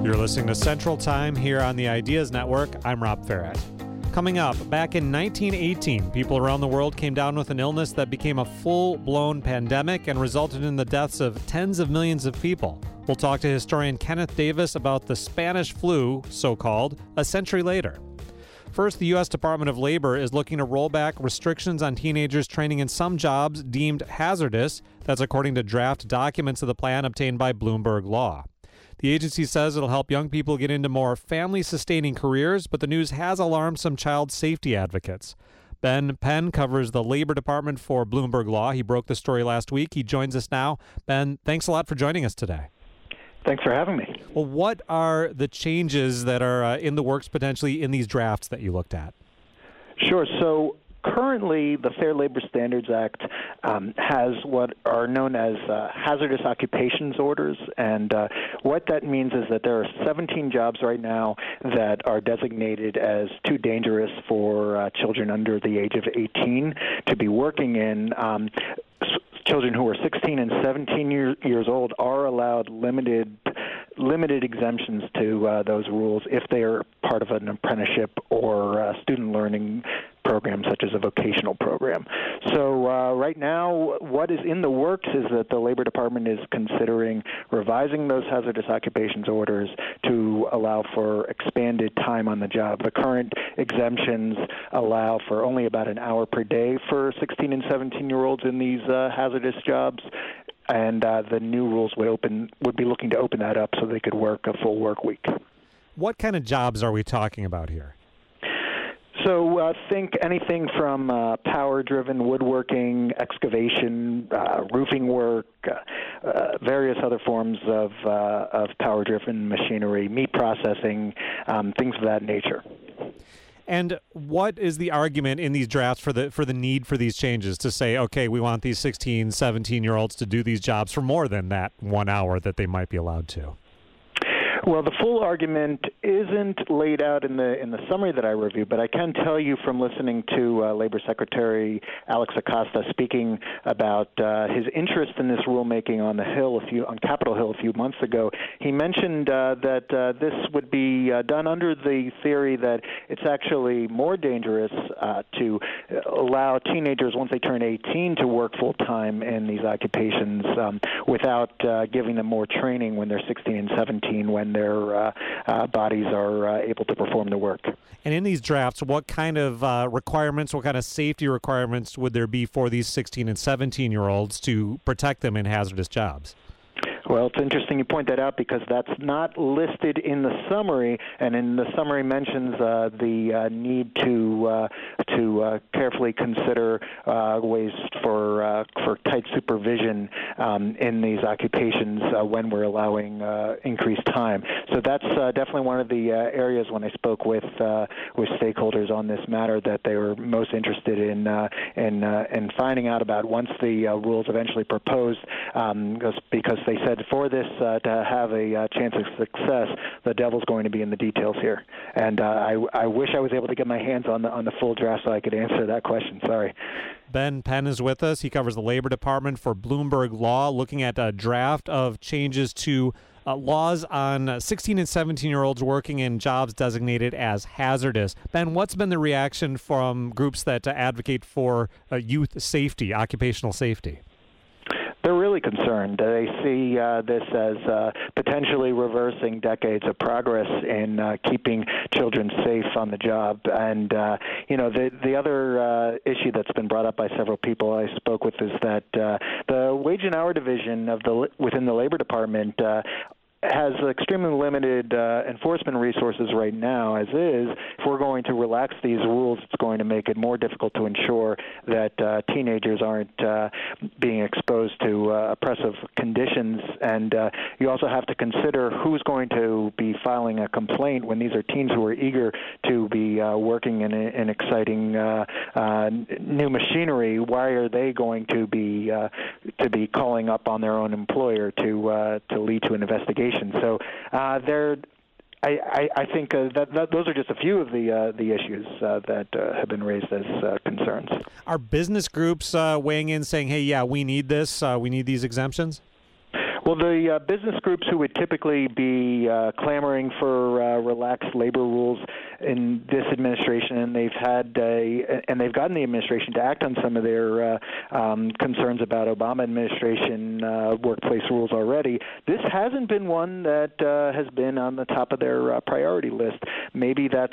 You're listening to Central Time here on the Ideas Network. I'm Rob Farrett. Coming up, back in 1918, people around the world came down with an illness that became a full-blown pandemic and resulted in the deaths of tens of millions of people. We'll talk to historian Kenneth Davis about the Spanish flu, so-called, a century later. First, the U.S. Department of Labor is looking to roll back restrictions on teenagers training in some jobs deemed hazardous. That's according to draft documents of the plan obtained by Bloomberg Law. The agency says it'll help young people get into more family-sustaining careers, but the news has alarmed some child safety advocates. Ben Penn covers the Labor Department for Bloomberg Law. He broke the story last week. He joins us now. Ben, thanks a lot for joining us today. Thanks for having me. Well, what are the changes that are in the works potentially in these drafts that you looked at? Sure. So currently, the Fair Labor Standards Act has what are known as hazardous occupations orders, and what that means is that there are 17 jobs right now that are designated as too dangerous for children under the age of 18 to be working in. Children who are 16 and 17 years old are allowed limited exemptions to those rules if they are part of an apprenticeship or student learning program, such as a vocational program. So right now, what is in the works is that the Labor Department is considering revising those hazardous occupations orders to allow for expanded time on the job. The current exemptions allow for only about an hour per day for 16 and 17-year-olds in these hazardous jobs. And the new rules would be looking to open that up so they could work a full work week. What kind of jobs are we talking about here? So think anything from power-driven woodworking, excavation, roofing work, various other forms of power-driven machinery, meat processing, things of that nature. And what is the argument in these drafts for the need for these changes to say, okay, we want these 16, 17-year-olds to do these jobs for more than that 1 hour that they might be allowed to? Well, the full argument isn't laid out in the summary that I reviewed, but I can tell you from listening to Labor Secretary Alex Acosta speaking about his interest in this rulemaking on the Hill on Capitol Hill a few months ago. He mentioned that this would be done under the theory that it's actually more dangerous to allow teenagers once they turn 18 to work full time in these occupations without giving them more training when they're 16 and 17 when their bodies are able to perform the work. And in these drafts, what kind of requirements, what kind of safety requirements would there be for these 16 and 17-year-olds to protect them in hazardous jobs? Well, it's interesting you point that out because that's not listed in the summary, and in the summary mentions the need to carefully consider ways for tight supervision in these occupations when we're allowing increased time. So that's definitely one of the areas when I spoke with stakeholders on this matter that they were most interested in finding out about once the rules eventually proposed, because they said for this to have a chance of success, the devil's going to be in the details here. And I wish I was able to get my hands on the full draft so I could answer that question. Sorry. Ben Penn is with us. He covers the Labor Department for Bloomberg Law, looking at a draft of changes to laws on 16 and 17-year-olds working in jobs designated as hazardous. Ben, what's been the reaction from groups that advocate for youth safety, occupational safety? They're really concerned. They see this as potentially reversing decades of progress in keeping children safe on the job. And, the other issue that's been brought up by several people I spoke with is that the wage and hour division within the Labor Department has extremely limited enforcement resources right now, as is. If we're going to relax these rules, it's going to make it more difficult to ensure that teenagers aren't being exposed to oppressive conditions. And you also have to consider who's going to be filing a complaint when these are teens who are eager to be working in exciting new machinery. Why are they going to be calling up on their own employer to lead to an investigation? So I think that those are just a few of the issues that have been raised as concerns. Are business groups weighing in saying, hey, yeah, we need this, we need these exemptions? Well, the business groups who would typically be clamoring for relaxed labor rules in this administration, and they've gotten the administration to act on some of their concerns about Obama administration workplace rules already. This hasn't been one that has been on the top of their priority list. Maybe that's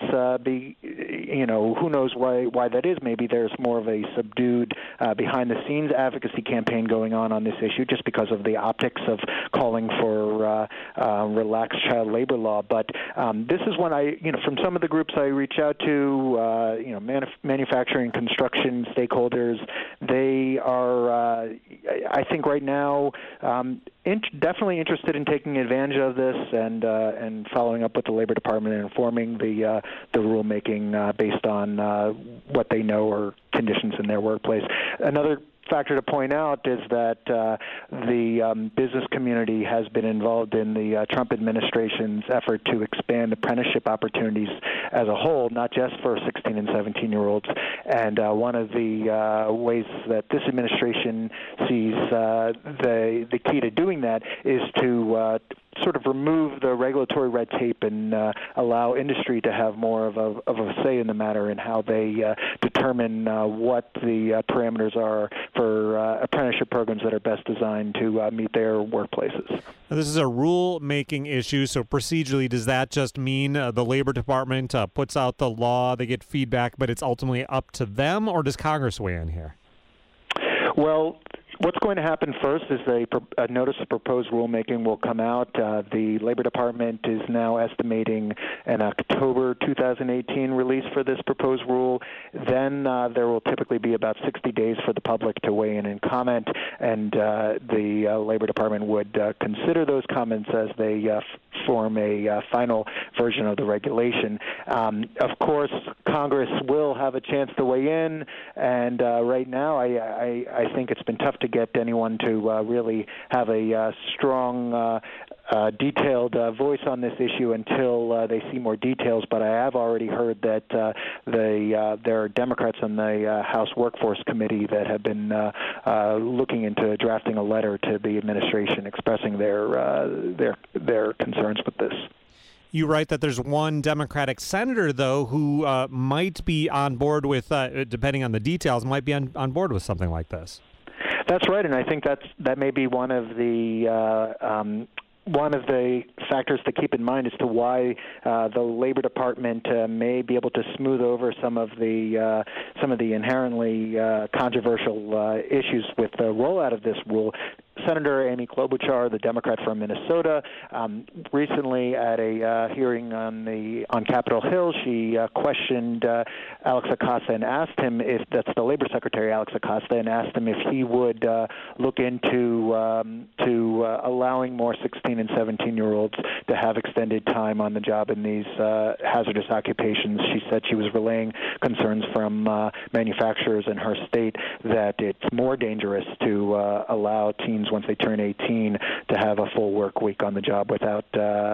who knows why that is. Maybe there's more of a subdued behind-the-scenes advocacy campaign going on this issue, just because of the optics of calling for relaxed child labor law. But this is one from some of the groups I reach out to, manufacturing, construction stakeholders, they are, I think right now, definitely interested in taking advantage of this and following up with the Labor Department and informing the rulemaking based on what they know or conditions in their workplace. Another factor to point out is that the business community has been involved in the Trump administration's effort to expand apprenticeship opportunities as a whole, not just for 16 and 17-year-olds. And one of the ways that this administration sees the key to doing that is to sort of remove the regulatory red tape and allow industry to have more of a say in the matter in how they determine what the parameters are for apprenticeship programs that are best designed to meet their workplaces. Now, this is a rule-making issue, so procedurally, does that just mean the Labor Department puts out the law, they get feedback, but it's ultimately up to them, or does Congress weigh in here? Well, what's going to happen first is a notice of proposed rulemaking will come out. The Labor Department is now estimating an October 2018 release for this proposed rule. Then there will typically be about 60 days for the public to weigh in and comment, and the Labor Department would consider those comments as they form a final version of the regulation. Of course, Congress will have a chance to weigh in, and right now I think it's been tough to get anyone to really have a strong, detailed voice on this issue until they see more details. But I have already heard that there are Democrats on the House Workforce Committee that have been looking into drafting a letter to the administration expressing their concerns with this. You write that there's one Democratic senator, though, who might be on board with, depending on the details, might be on board with something like this. That's right, and I think that may be one of the factors to keep in mind as to why the Labor Department may be able to smooth over some of the inherently controversial issues with the rollout of this rule. Senator Amy Klobuchar, the Democrat from Minnesota, recently at a hearing on Capitol Hill, she questioned Alex Acosta and asked him that's the Labor Secretary, Alex Acosta, and asked him if he would look into allowing more 16 and 17-year-olds to have extended time on the job in these hazardous occupations. She said she was relaying concerns from manufacturers in her state that it's more dangerous to allow teens once they turn 18 to have a full work week on the job without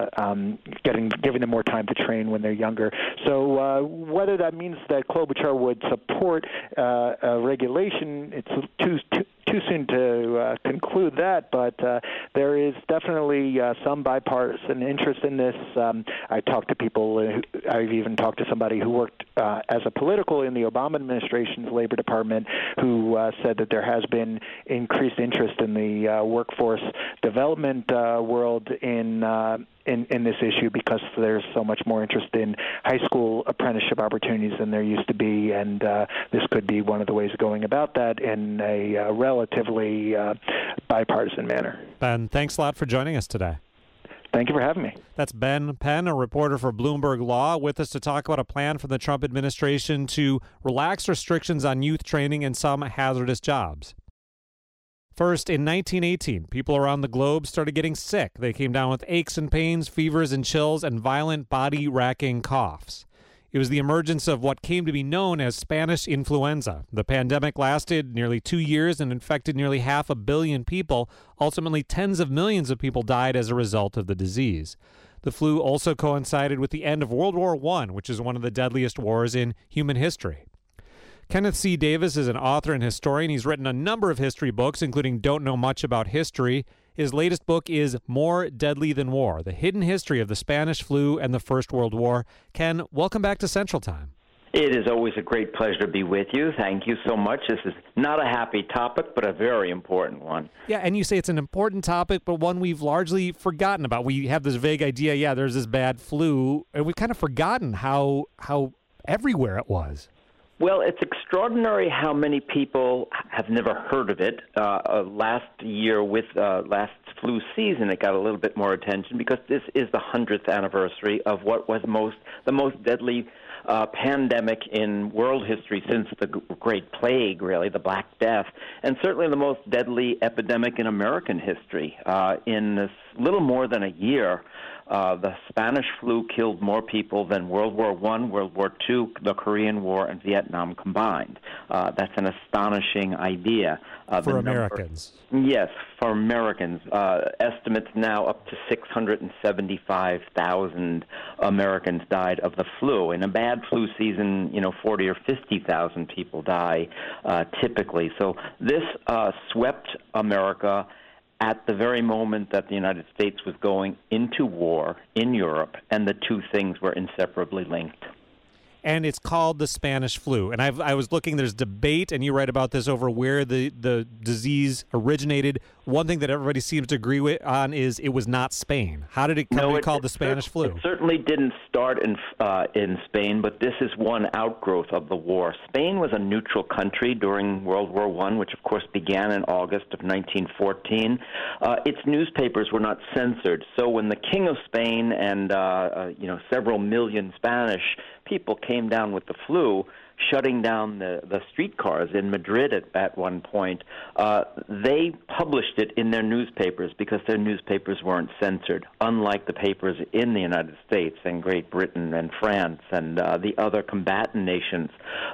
giving them more time to train when they're younger. So whether that means that Klobuchar would support a regulation, it's too soon to conclude that, but there is definitely some bipartisan interest in this. I talked to people, I've even talked to somebody who worked as a political in the Obama administration's Labor Department who said that there has been increased interest in the workforce development world in this issue because there's so much more interest in high school apprenticeship opportunities than there used to be, and this could be one of the ways of going about that in a relatively bipartisan manner. Ben, thanks a lot for joining us today. Thank you for having me. That's Ben Penn, a reporter for Bloomberg Law, with us to talk about a plan from the Trump administration to relax restrictions on youth training in some hazardous jobs. First, in 1918, people around the globe started getting sick. They came down with aches and pains, fevers and chills, and violent body-racking coughs. It was the emergence of what came to be known as Spanish influenza. The pandemic lasted nearly 2 years and infected nearly 500 million people. Ultimately, tens of millions of people died as a result of the disease. The flu also coincided with the end of World War I, which is one of the deadliest wars in human history. Kenneth C. Davis is an author and historian. He's written a number of history books, including Don't Know Much About History. His latest book is More Deadly Than War, The Hidden History of the Spanish Flu and the First World War. Ken, welcome back to Central Time. It is always a great pleasure to be with you. Thank you so much. This is not a happy topic, but a very important one. Yeah, and you say it's an important topic, but one we've largely forgotten about. We have this vague idea, there's this bad flu, and we've kind of forgotten how everywhere it was. Well, it's extraordinary how many people have never heard of it. Last year with last flu season, it got a little bit more attention because this is the 100th anniversary of what was the most deadly pandemic in world history since the Great Plague, really, the Black Death, and certainly the most deadly epidemic in American history. In this little more than a year, the Spanish flu killed more people than World War I, World War II, the Korean War, and Vietnam combined. That's an astonishing idea. For Americans. Yes, for Americans. Estimates now up to 675,000 Americans died of the flu. In a bad flu season, 40 or 50,000 people die typically. So this swept America at the very moment that the United States was going into war in Europe, and the two things were inseparably linked. And it's called the Spanish flu. And I was looking, there's debate, and you write about this, over where the disease originated. One thing that everybody seems to agree on is it was not Spain. How did it come to be called the Spanish flu? It certainly didn't start in Spain, but this is one outgrowth of the war. Spain was a neutral country during World War I, which of course began in August of 1914. Its newspapers were not censored, so when the King of Spain and several million Spanish people came down with the flu, shutting down the streetcars in Madrid at one point, they published it in their newspapers because their newspapers weren't censored, unlike the papers in the United States and Great Britain and France and the other combatant nations.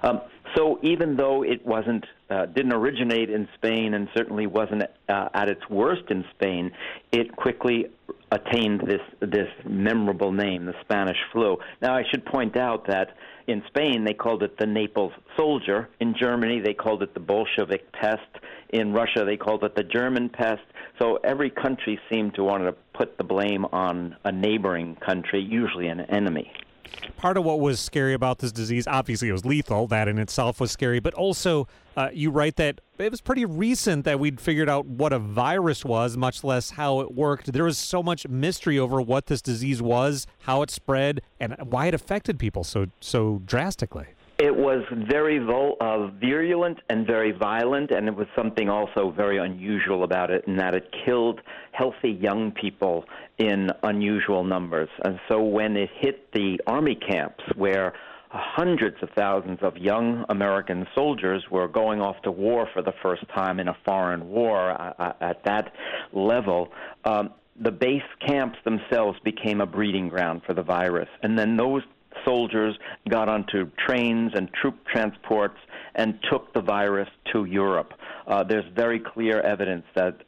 So even though it didn't originate in Spain and certainly wasn't at its worst in Spain, it quickly attained this memorable name, the Spanish flu. Now, I should point out that in Spain, they called it the Naples soldier. In Germany, they called it the Bolshevik pest. In Russia, they called it the German pest. So every country seemed to want to put the blame on a neighboring country, usually an enemy. Part of what was scary about this disease, obviously it was lethal, that in itself was scary, but also you write that it was pretty recent that we'd figured out what a virus was, much less how it worked. There was so much mystery over what this disease was, how it spread, and why it affected people so drastically. It was very virulent and very violent, and it was something also very unusual about it in that it killed healthy young people in unusual numbers. And so when it hit the army camps where hundreds of thousands of young American soldiers were going off to war for the first time in a foreign war at that level, the base camps themselves became a breeding ground for the virus. And then those soldiers got onto trains and troop transports and took the virus to Europe. There's very clear evidence that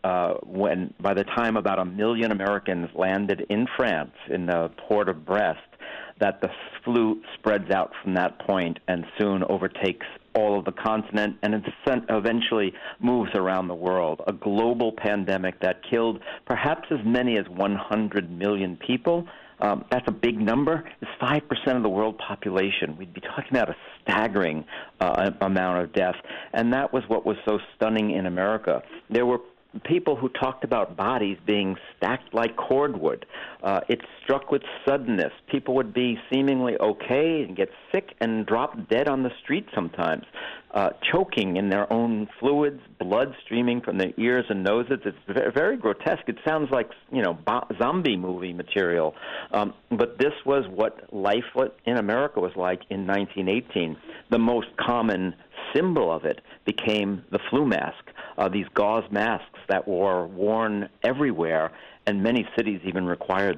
by the time about 1 million Americans landed in France, in the port of Brest, that the flu spreads out from that point and soon overtakes all of the continent and eventually moves around the world. A global pandemic that killed perhaps as many as 100 million people. That's a big number. It's 5% of the world population. We'd be talking about a staggering amount of death. And that was what was so stunning in America. There were people who talked about bodies being stacked like cordwood. It struck with suddenness. People would be seemingly okay and get sick and drop dead on the street sometimes, choking in their own fluids, blood streaming from their ears and noses. It's very grotesque. It sounds like, zombie movie material. But this was what life in America was like in 1918. The most common symbol of it became the flu mask, these gauze masks that were worn everywhere, and many cities even required them.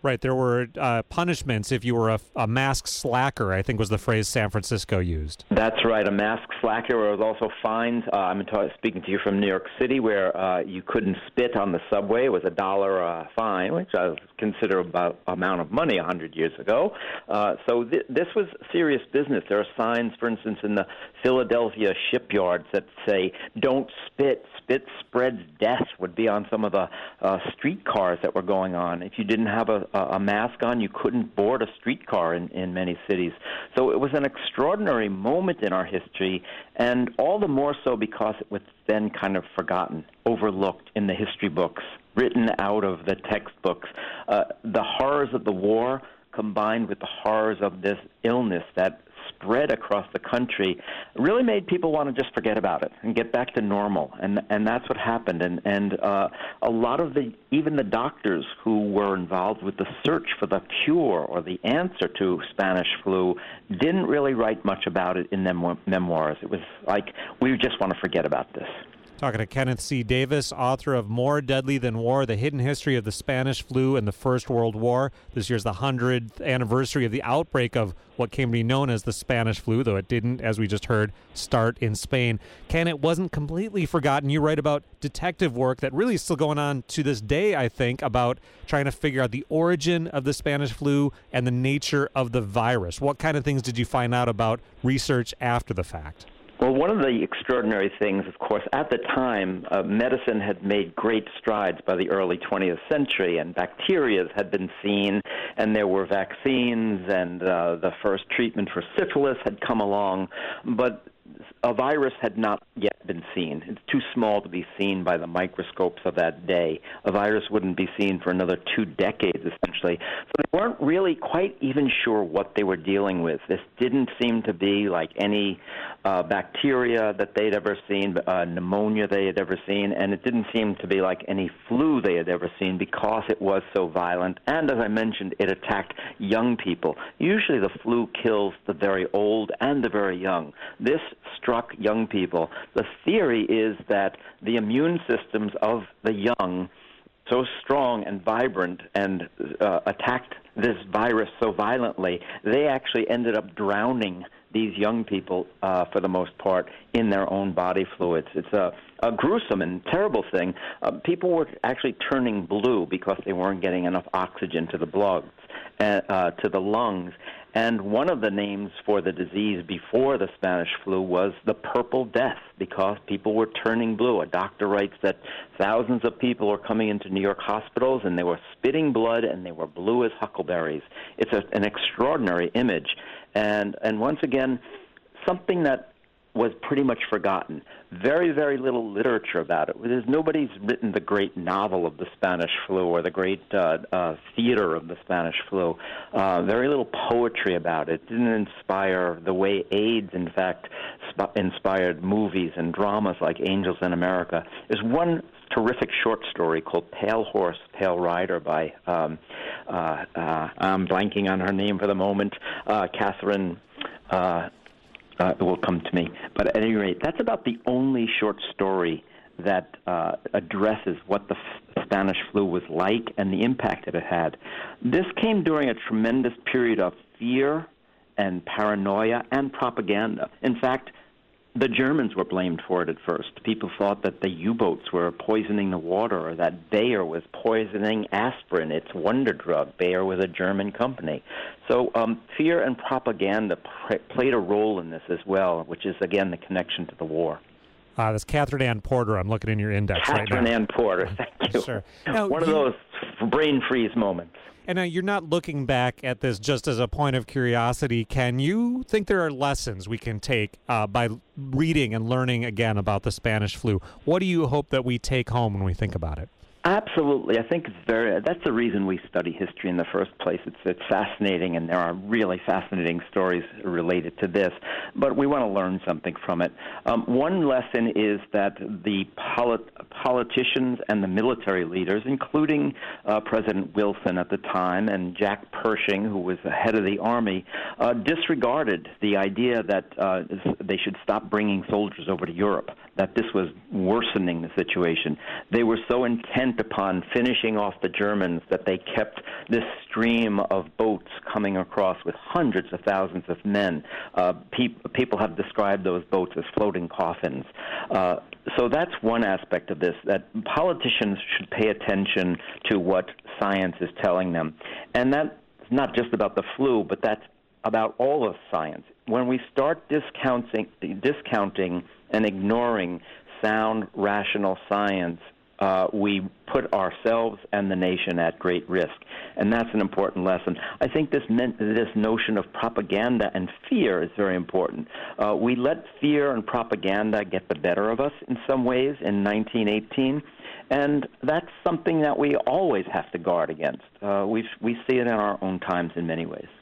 Right. There were punishments if you were a mask slacker, I think was the phrase San Francisco used. That's right, a mask slacker. There was also fines. I'm speaking to you from New York City, where you couldn't spit on the subway. It was $1 fine, which I consider about amount of money 100 years ago. So this was serious business. There are signs, for instance, in the Philadelphia shipyards that say, "Don't spit. Spit spreads death," would be on some of the streetcars that were going on. If you didn't have a mask on, you couldn't board a streetcar in many cities. So it was an extraordinary moment in our history, and all the more so because it was then kind of forgotten, overlooked in the history books, written out of the textbooks. The horrors of the war combined with the horrors of this illness that spread across the country really made people want to just forget about it and get back to normal, and that's what happened. And a lot of even the doctors who were involved with the search for the cure or the answer to Spanish flu didn't really write much about it in their memoirs. It was like, we just want to forget about this. Talking to Kenneth C. Davis, author of More Deadly Than War, The Hidden History of the Spanish Flu and the First World War. This year's the 100th anniversary of the outbreak of what came to be known as the Spanish flu, though it didn't, as we just heard, start in Spain. Ken, it wasn't completely forgotten. You write about detective work that really is still going on to this day, I think, about trying to figure out the origin of the Spanish flu and the nature of the virus. What kind of things did you find out about research after the fact? Well, one of the extraordinary things, of course, at the time, medicine had made great strides by the early 20th century, and bacteria had been seen, and there were vaccines, and the first treatment for syphilis had come along, but a virus had not yet been seen. It's too small to be seen by the microscopes of that day. A virus wouldn't be seen for another 2 decades, essentially. So they weren't really quite even sure what they were dealing with. This didn't seem to be like any bacteria that they'd ever seen, pneumonia they had ever seen, and it didn't seem to be like any flu they had ever seen because it was so violent. And as I mentioned, it attacked young people. Usually the flu kills the very old and the very young. This struck young people. The theory is that the immune systems of the young, so strong and vibrant, and attacked this virus so violently, they actually ended up drowning these young people, for the most part, in their own body fluids. It's a gruesome and terrible thing. People were actually turning blue because they weren't getting enough oxygen to the blood, to the lungs. And one of the names for the disease before the Spanish flu was the Purple Death, because people were turning blue. A doctor writes that thousands of people were coming into New York hospitals, and they were spitting blood, and they were blue as huckleberries. It's an extraordinary image. And once again, something that was pretty much forgotten. Very, very little literature about it. Nobody's written the great novel of the Spanish flu or the great theater of the Spanish flu. Very little poetry about it. It didn't inspire the way AIDS, in fact, inspired movies and dramas like Angels in America. There's one terrific short story called Pale Horse, Pale Rider by, I'm blanking on her name for the moment, Catherine... it will come to me. But at any rate, that's about the only short story that addresses what the Spanish flu was like and the impact that it had. This came during a tremendous period of fear and paranoia and propaganda. In fact, the Germans were blamed for it at first. People thought that the U-boats were poisoning the water, or that Bayer was poisoning aspirin, its wonder drug. Bayer was a German company. So fear and propaganda played a role in this as well, which is, again, the connection to the war. That's Catherine Ann Porter. I'm looking in your index right now. Catherine Ann Porter, thank you. Sure. Now, one of those brain freeze moments. And now you're not looking back at this just as a point of curiosity. Can you think there are lessons we can take by reading and learning again about the Spanish flu? What do you hope that we take home when we think about it? Absolutely. I think that's the reason we study history in the first place. It's fascinating, and there are really fascinating stories related to this, but we want to learn something from it. One lesson is that the politicians and the military leaders, including President Wilson at the time and Jack Pershing, who was the head of the Army, disregarded the idea that they should stop bringing soldiers over to Europe. that this was worsening the situation. They were so intent upon finishing off the Germans that they kept this stream of boats coming across with hundreds of thousands of men. People have described those boats as floating coffins. So that's one aspect of this, that politicians should pay attention to what science is telling them. And that's not just about the flu, but that's about all of science. When we start discounting and ignoring sound, rational science, we put ourselves and the nation at great risk. And that's an important lesson. I think this notion of propaganda and fear is very important. We let fear and propaganda get the better of us in some ways in 1918. And that's something that we always have to guard against. We see it in our own times in many ways.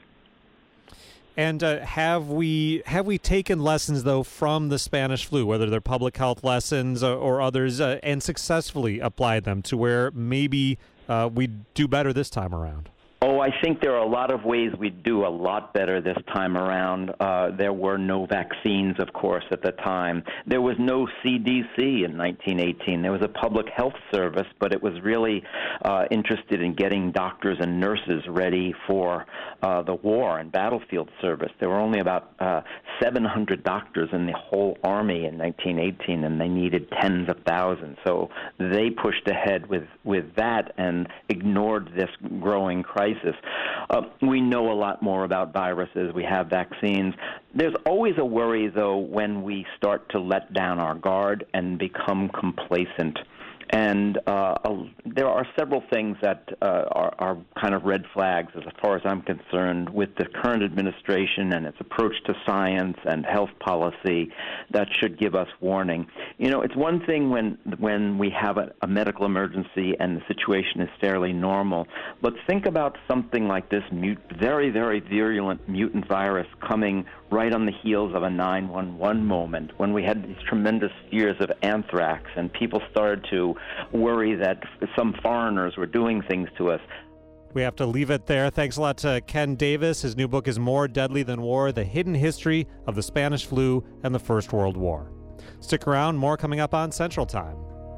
And have we taken lessons, though, from the Spanish flu, whether they're public health lessons or others, and successfully applied them to where maybe we do better this time around? Oh, I think there are a lot of ways we do a lot better this time around. There were no vaccines, of course, at the time. There was no CDC in 1918. There was a public health service, but it was really interested in getting doctors and nurses ready for the war and battlefield service. There were only about 700 doctors in the whole army in 1918, and they needed tens of thousands. So they pushed ahead with that and ignored this growing crisis. We know a lot more about viruses. We have vaccines. There's always a worry, though, when we start to let down our guard and become complacent. And there are several things that are kind of red flags, as far as I'm concerned, with the current administration and its approach to science and health policy that should give us warning. You know, it's one thing when we have a medical emergency and the situation is fairly normal, but think about something like this very, very virulent mutant virus coming right on the heels of a 9/11 moment when we had these tremendous fears of anthrax and people started to worry that some foreigners were doing things to us. We have to leave it there. Thanks a lot to Ken Davis. His new book is More Deadly Than War, The Hidden History of the Spanish Flu and the First World War. Stick around, more coming up on Central Time.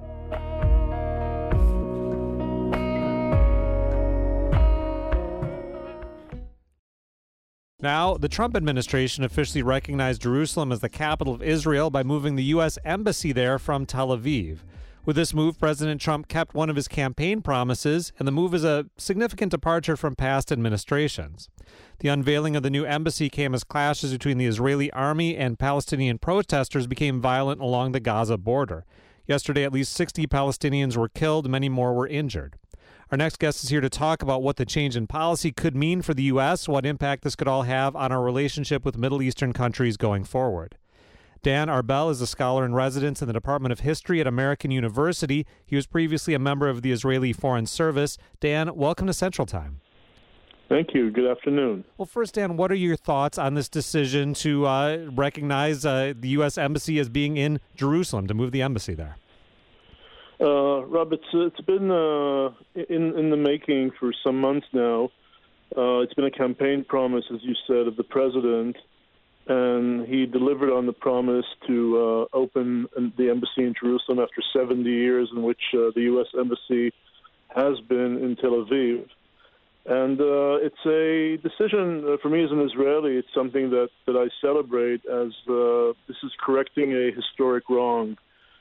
Now, the Trump administration officially recognized Jerusalem as the capital of Israel by moving the U.S. Embassy there from Tel Aviv. With this move, President Trump kept one of his campaign promises, and the move is a significant departure from past administrations. The unveiling of the new embassy came as clashes between the Israeli army and Palestinian protesters became violent along the Gaza border. Yesterday, at least 60 Palestinians were killed, many more were injured. Our next guest is here to talk about what the change in policy could mean for the U.S., what impact this could all have on our relationship with Middle Eastern countries going forward. Dan Arbel is a scholar in residence in the Department of History at American University. He was previously a member of the Israeli Foreign Service. Dan, welcome to Central Time. Thank you. Good afternoon. Well, first, Dan, what are your thoughts on this decision to recognize the U.S. Embassy as being in Jerusalem, to move the embassy there? Rob, it's been in the making for some months now. It's been a campaign promise, as you said, of the president, and he delivered on the promise to open the embassy in Jerusalem after 70 years in which the U.S. Embassy has been in Tel Aviv. And it's a decision, for me as an Israeli, it's something that I celebrate as this is correcting a historic wrong.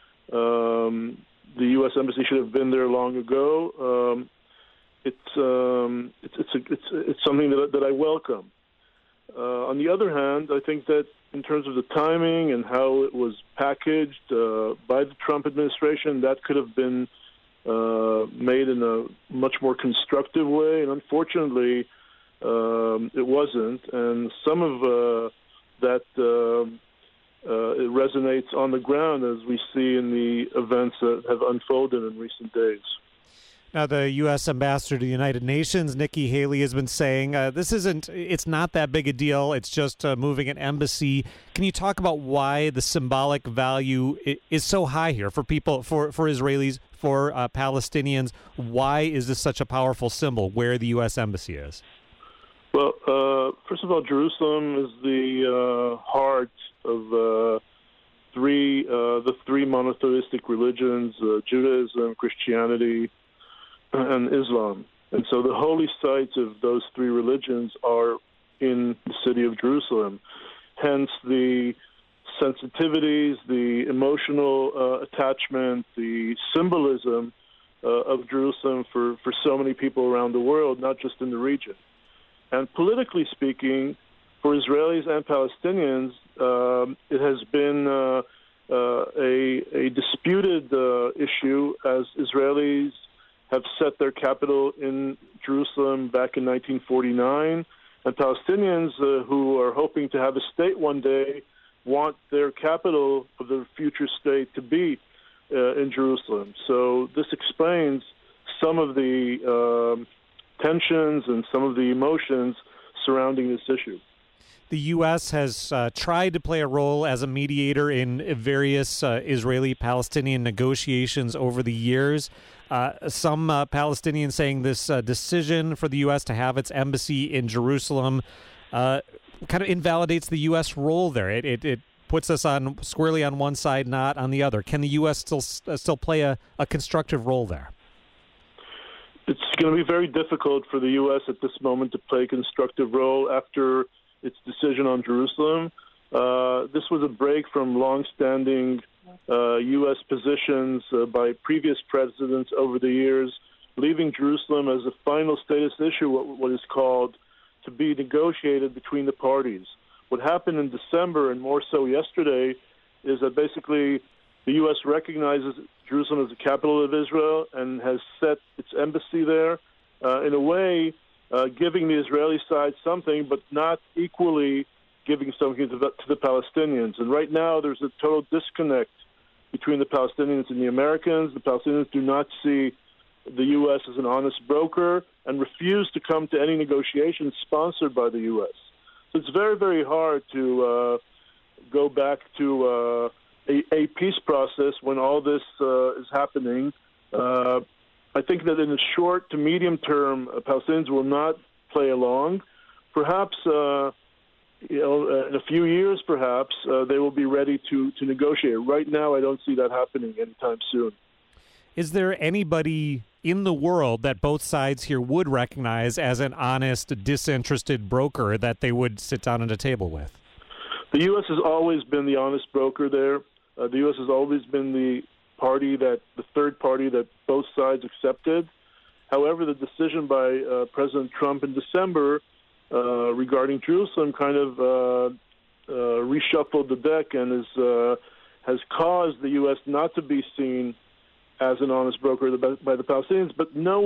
The U.S. Embassy should have been there long ago. It's something that I welcome. On the other hand, I think that in terms of the timing and how it was packaged by the Trump administration, that could have been made in a much more constructive way. And unfortunately, it wasn't. And some of that it resonates on the ground as we see in the events that have unfolded in recent days. Now, the U.S. ambassador to the United Nations, Nikki Haley, has been saying it's not that big a deal. It's just moving an embassy. Can you talk about why the symbolic value is so high here for people, for Israelis, for Palestinians? Why is this such a powerful symbol where the U.S. embassy is? Well, first of all, Jerusalem is the heart of the three monotheistic religions, Judaism, Christianity, and Islam. And so the holy sites of those three religions are in the city of Jerusalem. Hence the sensitivities, the emotional attachment, the symbolism of Jerusalem for so many people around the world, not just in the region. And politically speaking, for Israelis and Palestinians, it has been a disputed issue, as Israelis have set their capital in Jerusalem back in 1949, and Palestinians who are hoping to have a state one day want their capital of their future state to be in Jerusalem. So this explains some of the tensions and some of the emotions surrounding this issue. The U.S. has tried to play a role as a mediator in various Israeli-Palestinian negotiations over the years. Some Palestinians saying this decision for the U.S. to have its embassy in Jerusalem kind of invalidates the U.S. role there. It puts us on squarely on one side, not on the other. Can the U.S. still play a constructive role there? It's going to be very difficult for the U.S. at this moment to play a constructive role after its decision on Jerusalem. This was a break from long-standing U.S. positions by previous presidents over the years, leaving Jerusalem as a final status issue, what is called, to be negotiated between the parties. What happened in December, and more so yesterday, is that basically the U.S. recognizes Jerusalem as the capital of Israel and has set its embassy there, in a way giving the Israeli side something, but not equally giving something to the Palestinians. And right now there's a total disconnect between the Palestinians and the Americans. The Palestinians do not see the U.S. as an honest broker and refuse to come to any negotiations sponsored by the U.S. So it's very, very hard to go back to a peace process when all this is happening. I think that in the short to medium term, Palestinians will not play along. Perhaps, in a few years, perhaps, they will be ready to negotiate. Right now, I don't see that happening anytime soon. Is there anybody in the world that both sides here would recognize as an honest, disinterested broker that they would sit down at a table with? The U.S. has always been the honest broker there. The U.S. has always been the third party that both sides accepted. However, the decision by President Trump in December regarding Jerusalem kind of reshuffled the deck and has caused the U.S. not to be seen as an honest broker by the Palestinians. But no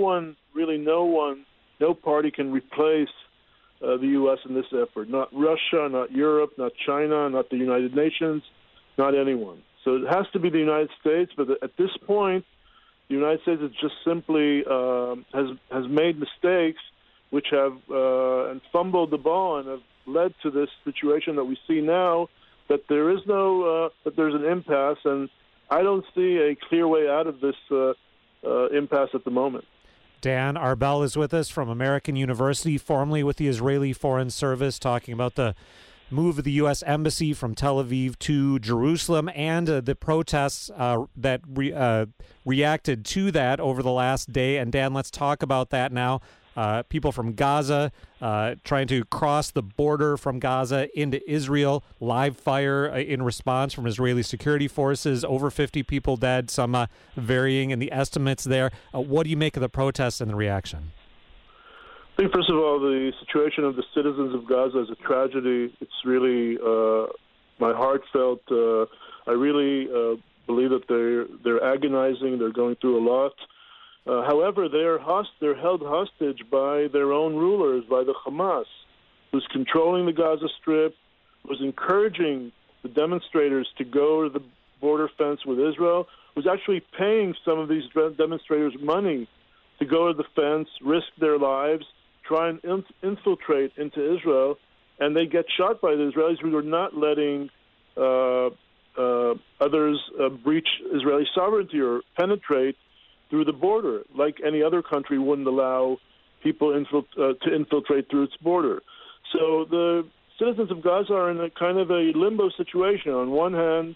party can replace the U.S. in this effort. Not Russia, not Europe, not China, not the United Nations, not anyone. So it has to be the United States, but at this point, the United States has just simply has made mistakes which have and fumbled the ball and have led to this situation that we see now, that there is that there's an impasse, and I don't see a clear way out of this impasse at the moment. Dan Arbel is with us from American University, formerly with the Israeli Foreign Service, talking about the move of the U.S. Embassy from Tel Aviv to Jerusalem and the protests that reacted to that over the last day. And Dan, let's talk about that now. People from Gaza trying to cross the border from Gaza into Israel, live fire in response from Israeli security forces, over 50 people dead, some varying in the estimates there. What do you make of the protests and the reaction? I think, first of all, the situation of the citizens of Gaza is a tragedy. It's really my heartfelt. I really believe that they're agonizing. They're going through a lot. However, they're held hostage by their own rulers, by the Hamas, who's controlling the Gaza Strip, who's encouraging the demonstrators to go to the border fence with Israel, who's actually paying some of these demonstrators money to go to the fence, risk their lives, try and infiltrate into Israel, and they get shot by the Israelis who are not letting others breach Israeli sovereignty or penetrate through the border, like any other country wouldn't allow people to infiltrate through its border. So the citizens of Gaza are in a kind of a limbo situation. On one hand,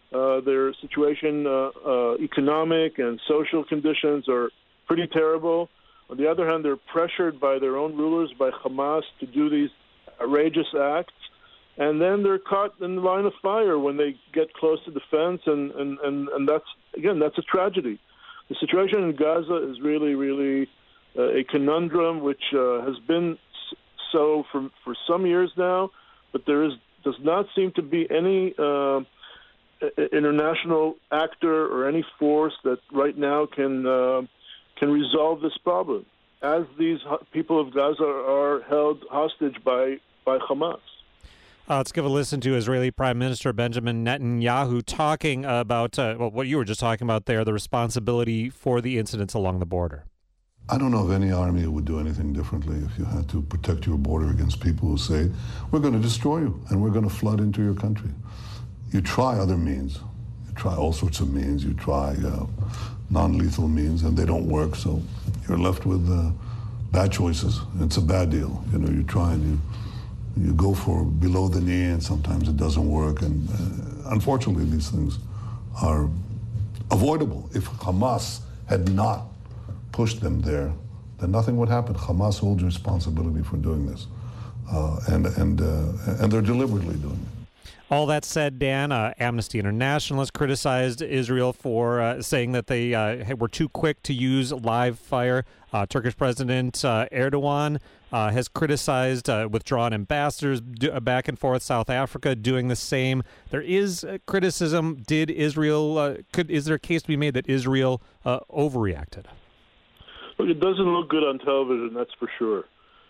Their situation, economic and social conditions, are pretty terrible. On the other hand, they're pressured by their own rulers, by Hamas, to do these outrageous acts. And then they're caught in the line of fire when they get close to the fence, and that's a tragedy. The situation in Gaza is really, really a conundrum, which has been so for some years now, but does not seem to be any international actor or any force that right now can resolve this problem, as these people of Gaza are held hostage by Hamas. Let's give a listen to Israeli Prime Minister Benjamin Netanyahu talking about what you were just talking about there, the responsibility for the incidents along the border. I don't know of any army that would do anything differently if you had to protect your border against people who say, we're going to destroy you and we're going to flood into your country. You try other means. You try all sorts of means. You try non-lethal means, and they don't work, so you're left with bad choices. It's a bad deal. You try and you go for below the knee, and sometimes it doesn't work. And unfortunately, these things are avoidable. If Hamas had not pushed them there, then nothing would happen. Hamas holds responsibility for doing this, and they're deliberately doing it. All that said, Dan, Amnesty International has criticized Israel for saying that they were too quick to use live fire. Turkish President Erdogan has criticized withdrawn ambassadors back and forth. South Africa doing the same. There is criticism. Is there a case to be made that Israel overreacted? Look, it doesn't look good on television, that's for sure.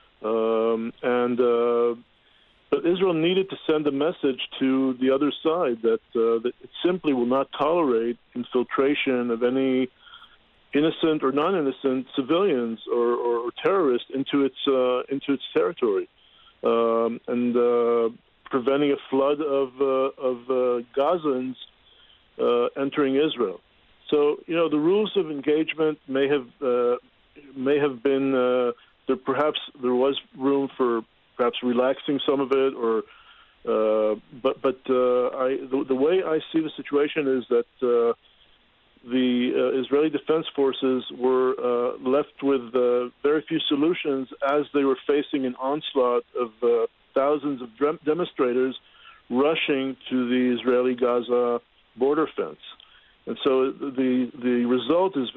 But Israel needed to send a message to the other side that it simply will not tolerate infiltration of any innocent or non-innocent civilians or terrorists into its territory, and preventing a flood of Gazans entering Israel. So the rules of engagement may have been there was room for perhaps relaxing some of it, but the way I see the situation is that the Israeli Defense Forces were left with very few solutions as they were facing an onslaught of thousands of demonstrators rushing to the Israeli-Gaza border fence, and so the result is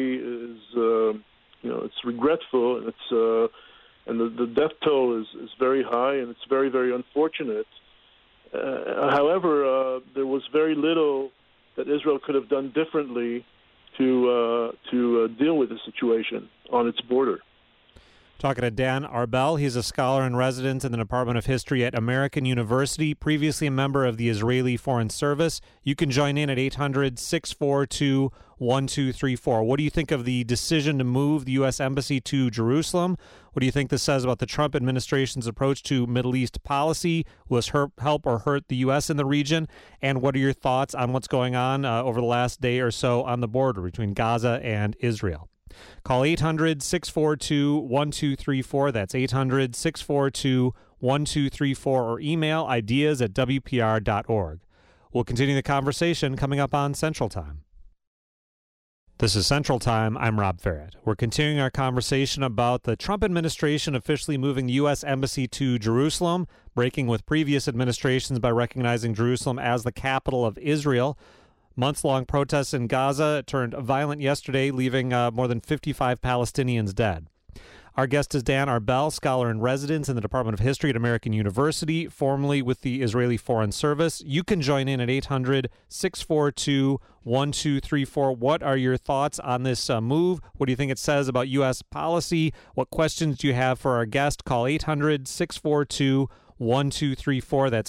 it's regretful, and it's. And the death toll is very high, and it's very, very unfortunate. However, there was very little that Israel could have done differently to deal with the situation on its border. Talking to Dan Arbel. He's a scholar in residence in the Department of History at American University, previously a member of the Israeli Foreign Service. You can join in at 800-642-1234. What do you think of the decision to move the U.S. Embassy to Jerusalem? What do you think this says about the Trump administration's approach to Middle East policy? Will this help or hurt the U.S. in the region? And what are your thoughts on what's going on over the last day or so on the border between Gaza and Israel? Call 800-642-1234. That's 800-642-1234, or email ideas@wpr.org. We'll continue the conversation coming up on Central Time. This is Central Time. I'm Rob Farrett. We're continuing our conversation about the Trump administration officially moving the U.S. Embassy to Jerusalem, breaking with previous administrations by recognizing Jerusalem as the capital of Israel. Months-long protests in Gaza turned violent yesterday, leaving more than 55 Palestinians dead. Our guest is Dan Arbel, scholar in residence in the Department of History at American University, formerly with the Israeli Foreign Service. You can join in at 800-642-1234. What are your thoughts on this move? What do you think it says about U.S. policy? What questions do you have for our guest? Call 800-642-1234. That's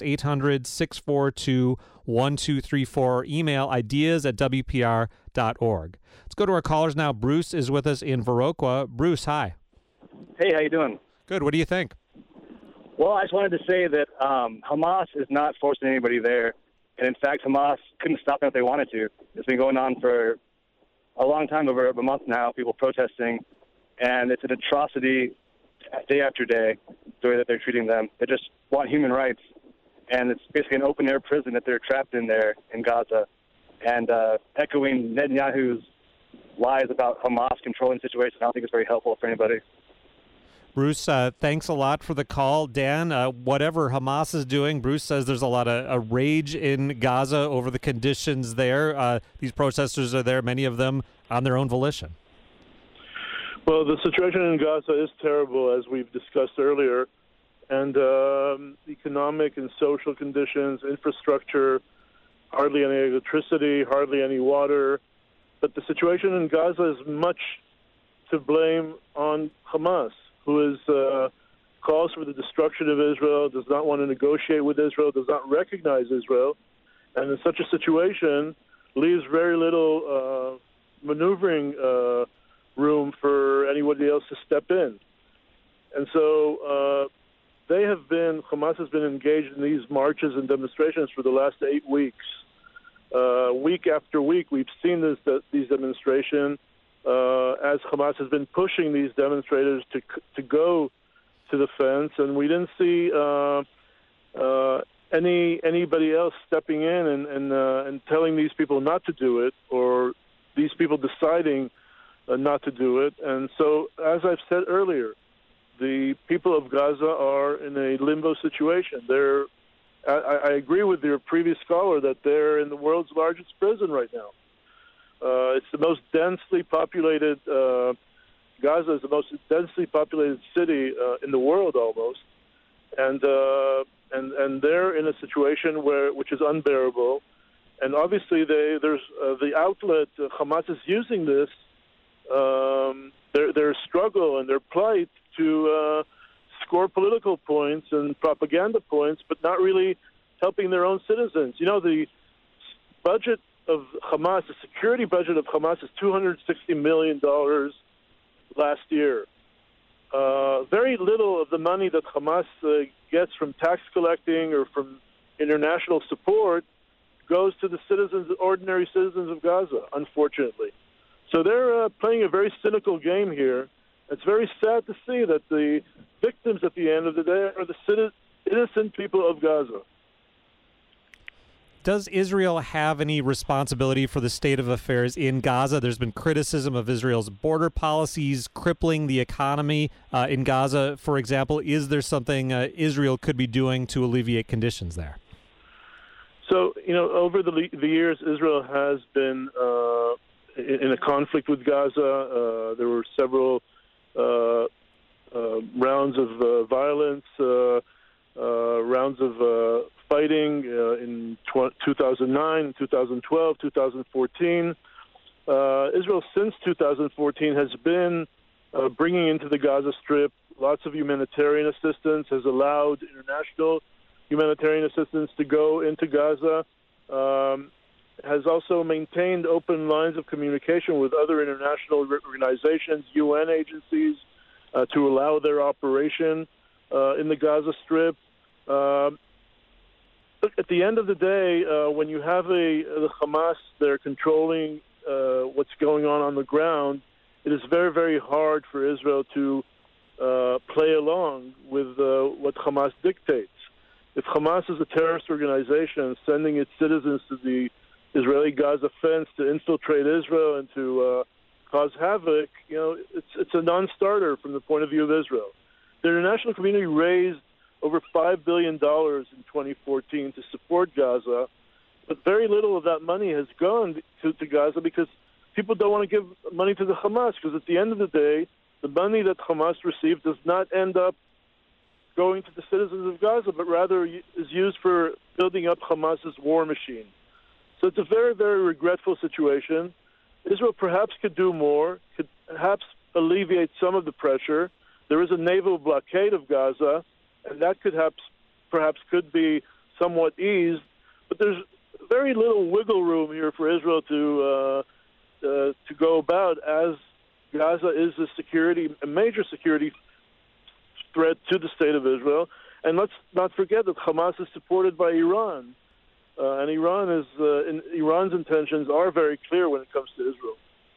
800-642-1234. Email ideas@wpr.org. Let's go to our callers now. Bruce is with us in Viroqua. Bruce, hi. Hey, how you doing? Good. What do you think? Well, I just wanted to say that Hamas is not forcing anybody there. And in fact, Hamas couldn't stop them if they wanted to. It's been going on for a long time, over a month now, people protesting. And it's an atrocity day after day, the way that they're treating them. They just want human rights. and it's basically an open-air prison that they're trapped in there in Gaza. And echoing Netanyahu's lies about Hamas controlling the situation, I don't think it's very helpful for anybody. Bruce, thanks a lot for the call. Dan, whatever Hamas is doing, Bruce says there's a lot of rage in Gaza over the conditions there. These protesters are there, many of them on their own volition. Well, the situation in Gaza is terrible, as we've discussed earlier. And economic and social conditions, infrastructure, hardly any electricity, hardly any water. But the situation in Gaza is much to blame on Hamas, who is calls for the destruction of Israel, does not want to negotiate with Israel, does not recognize Israel, and in such a situation leaves very little maneuvering room for anybody else to step in. And so Hamas has been engaged in these marches and demonstrations for the last 8 weeks. Week after week, we've seen these demonstrations as Hamas has been pushing these demonstrators to go to the fence, and we didn't see anybody else stepping in and telling these people not to do it, or these people deciding not to do it. And so, as I've said earlier, the people of Gaza are in a limbo situation. I agree with your previous caller that they're in the world's largest prison right now. It's the most densely populated. Gaza is the most densely populated city in the world, almost, and they're in a situation which is unbearable. And obviously, there's the outlet. Hamas is using this their struggle and their plight to score political points and propaganda points, but not really helping their own citizens. You know, the budget of Hamas, the security budget of Hamas is $260 million last year. Very little of the money that Hamas gets from tax collecting or from international support goes to the ordinary citizens of Gaza, unfortunately. So they're playing a very cynical game here. It's very sad to see that the victims at the end of the day are the innocent people of Gaza. Does Israel have any responsibility for the state of affairs in Gaza? There's been criticism of Israel's border policies crippling the economy in Gaza, for example. Is there something Israel could be doing to alleviate conditions there? So, over the years, Israel has been in a conflict with Gaza. There were several rounds of violence, rounds of fighting in 2009, 2012, 2014. Israel, since 2014, has been bringing into the Gaza Strip lots of humanitarian assistance, has allowed international humanitarian assistance to go into Gaza, has also maintained open lines of communication with other international organizations, UN agencies, to allow their operation in the Gaza Strip. At the end of the day, when you have the Hamas, they're controlling what's going on the ground, it is very, very hard for Israel to play along with what Hamas dictates. If Hamas is a terrorist organization sending its citizens to the Israeli Gaza fence to infiltrate Israel and to cause havoc, it's a non-starter from the point of view of Israel. The international community raised over $5 billion in 2014 to support Gaza, but very little of that money has gone to Gaza because people don't want to give money to the Hamas, because at the end of the day, the money that Hamas received does not end up going to the citizens of Gaza, but rather is used for building up Hamas's war machine. So it's a very, very regretful situation. Israel perhaps could do more, could perhaps alleviate some of the pressure. There is a naval blockade of Gaza, and that perhaps could be somewhat eased, but there's very little wiggle room here for Israel to go about, as Gaza is a major security threat to the state of Israel. And let's not forget that Hamas is supported by Iran, and Iran's intentions are very clear when it comes to Israel.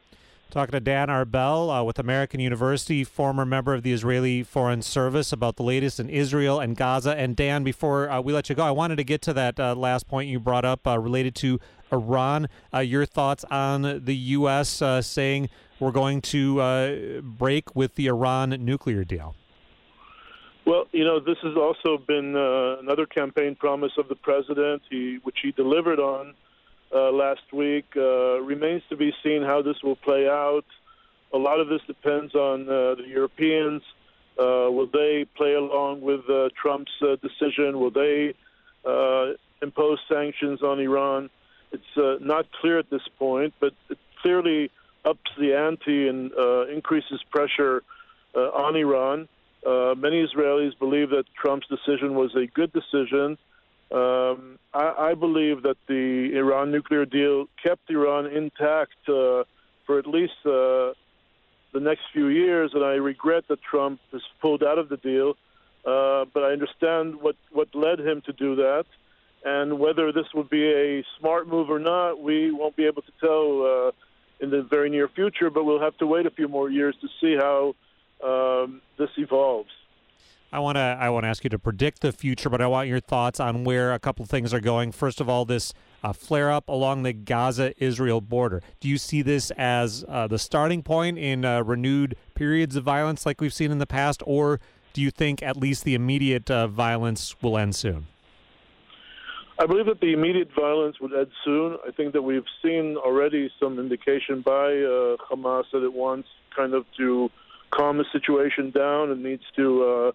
Talking to Dan Arbel with American University, former member of the Israeli Foreign Service, about the latest in Israel and Gaza. And Dan, before we let you go, I wanted to get to that last point you brought up related to Iran. Your thoughts on the U.S. Saying we're going to break with the Iran nuclear deal? Well, this has also been another campaign promise of the president, which he delivered on last week. Remains to be seen how this will play out. A lot of this depends on the Europeans. Will they play along with Trump's decision? Will they impose sanctions on Iran? It's not clear at this point, but it clearly ups the ante and increases pressure on Iran. Many Israelis believe that Trump's decision was a good decision. I believe that the Iran nuclear deal kept Iran intact for at least the next few years, and I regret that Trump has pulled out of the deal. But I understand what led him to do that, and whether this would be a smart move or not, we won't be able to tell in the very near future, but we'll have to wait a few more years to see how this evolves. I want to ask you to predict the future, but I want your thoughts on where a couple of things are going. First of all, this flare-up along the Gaza-Israel border. Do you see this as the starting point in renewed periods of violence like we've seen in the past, or do you think at least the immediate violence will end soon? I believe that the immediate violence would end soon. I think that we've seen already some indication by Hamas that it wants kind of to calm the situation down and needs to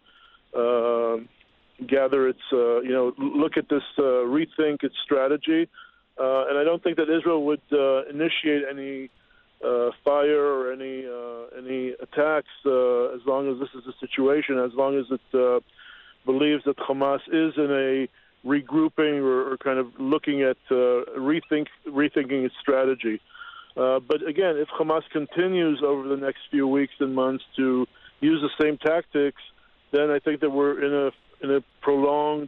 gather its, look at this, rethink its strategy. And I don't think that Israel would initiate any fire or any attacks as long as this is the situation, as long as it believes that Hamas is in a regrouping or kind of looking at rethinking its strategy. But again, if Hamas continues over the next few weeks and months to use the same tactics, then I think that we're in a prolonged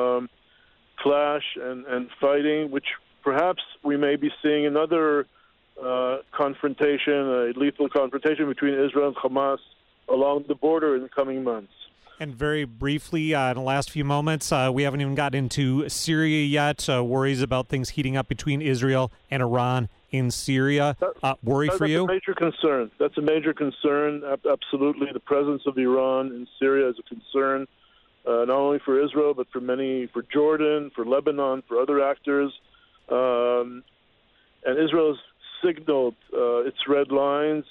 clash and fighting, which perhaps we may be seeing another confrontation, a lethal confrontation between Israel and Hamas along the border in the coming months. And very briefly, in the last few moments, we haven't even gotten into Syria yet. Worries about things heating up between Israel and Iran in Syria. Worry for you? That's a major concern. That's a major concern. Absolutely. The presence of Iran in Syria is a concern, not only for Israel, but for Jordan, for Lebanon, for other actors. And Israel has signaled its red lines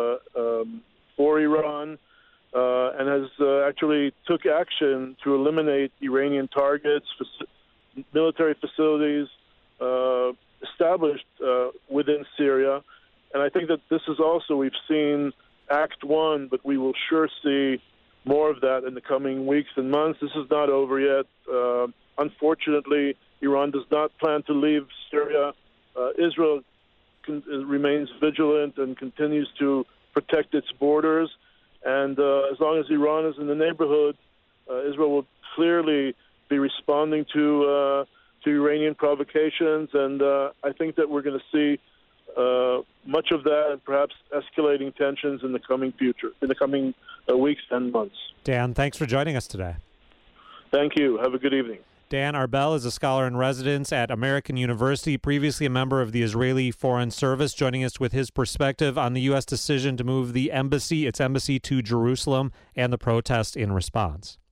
for Iran. And has actually took action to eliminate Iranian targets, military facilities established within Syria. And I think that this is also, we've seen Act 1, but we will sure see more of that in the coming weeks and months. This is not over yet. Unfortunately, Iran does not plan to leave Syria. Israel remains vigilant and continues to protect its borders. And as long as Iran is in the neighborhood, Israel will clearly be responding to Iranian provocations. And I think that we're going to see much of that and perhaps escalating tensions in the coming future, in the coming weeks and months. Dan, thanks for joining us today. Thank you. Have a good evening. Dan Arbel is a scholar in residence at American University, previously a member of the Israeli Foreign Service, joining us with his perspective on the U.S. decision to move its embassy to Jerusalem and the protest in response.